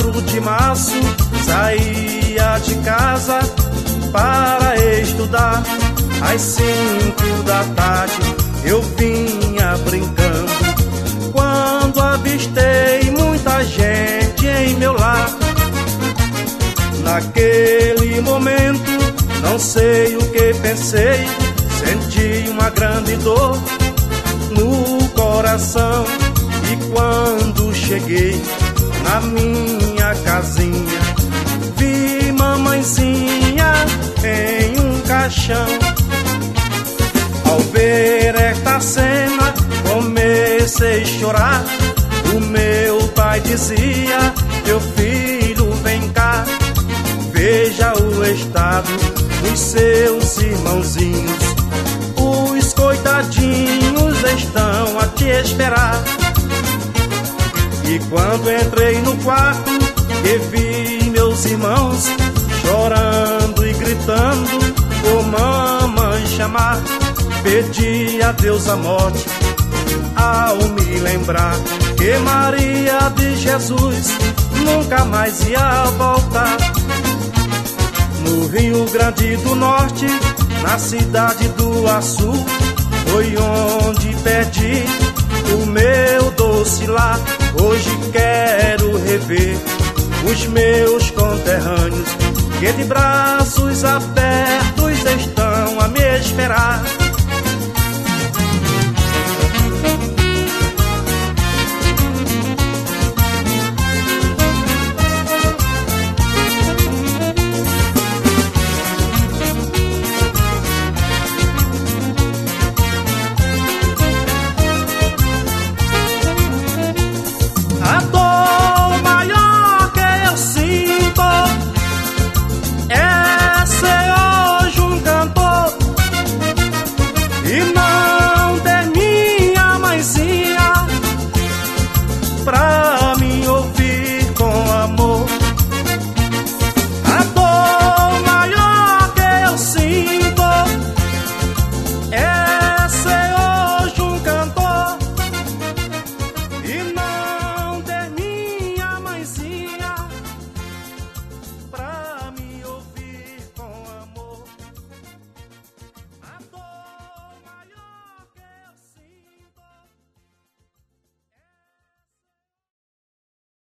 4 de março saía de casa para estudar. Às 5 da tarde eu vinha brincando, quando avistei muita gente em meu lar. Naquele momento, não sei o que pensei, senti uma grande dor no coração. E quando cheguei na minha casinha, vi mamãezinha em um caixão. Ao ver esta cena, comecei a chorar. O meu pai dizia: meu filho, vem cá, veja o estado dos seus irmãozinhos. Os coitadinhos estão a te esperar. E quando entrei no quarto e vi meus irmãos chorando e gritando por mamãe chamar, pedi a Deus a morte ao me lembrar que Maria de Jesus nunca mais ia voltar. No Rio Grande do Norte, na cidade do Açu, foi onde perdi o meu doce lar. Hoje quero rever os meus conterrâneos, que de braços abertos estão a me esperar.